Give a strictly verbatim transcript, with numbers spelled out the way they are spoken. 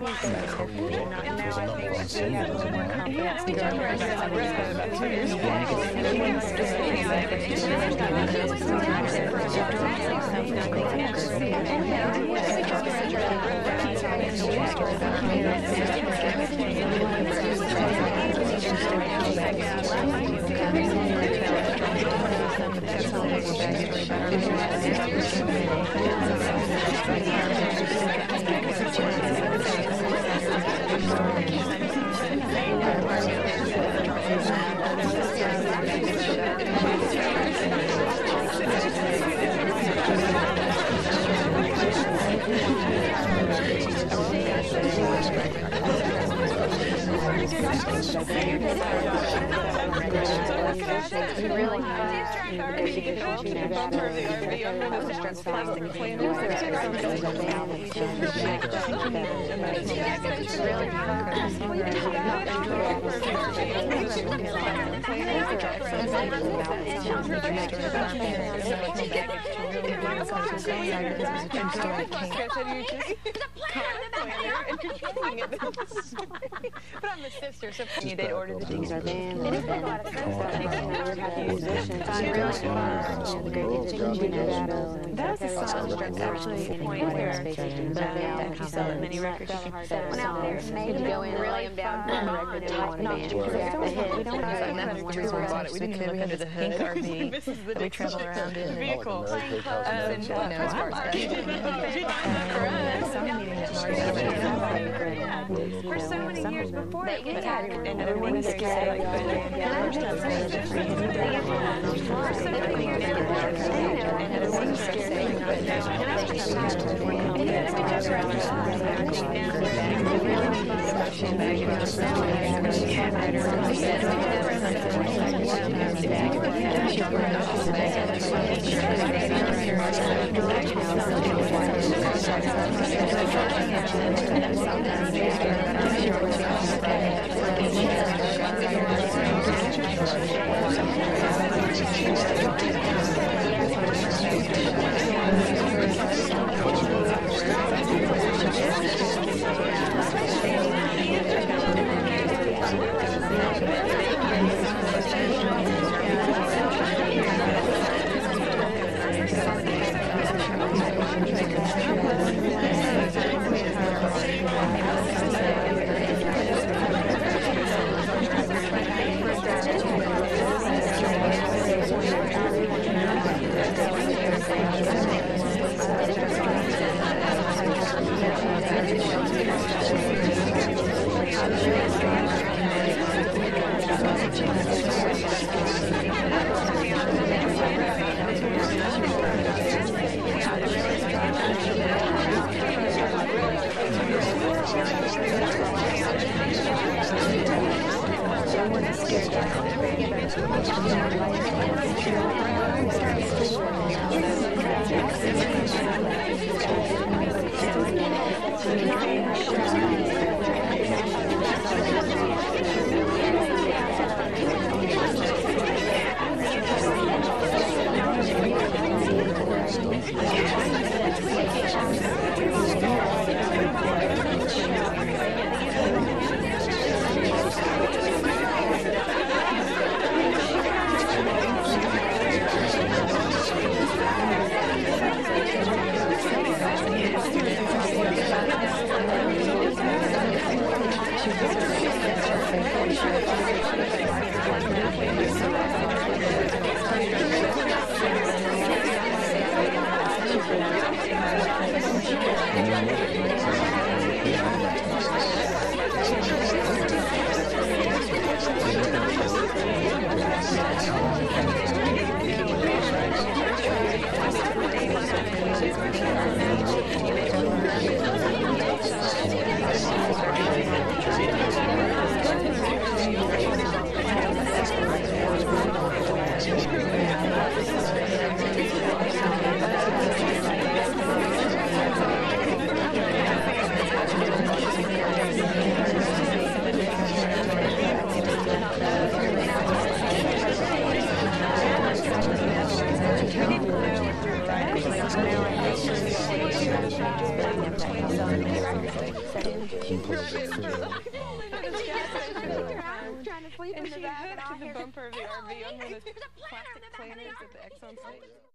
But I'm the sister, so they'd order the things. Our band, and then that was a song that's actually the point where if you sell that many records, you can sell it out there. Maybe go in, really them down on record, and want to band. We don't have that much the reason we bought it. We didn't even look under the hood. Pink R V. We travel around in vehicle. And no, it's part of that. For so many years before it, we had and everyone is scared. for so many years before it, And everyone is scared. Thank you. Trying to sleep in And the she back, and hooked all to the hear bumper of the R V on one of those There's a planner plastic in the back of the planners R V. at the Exxon site.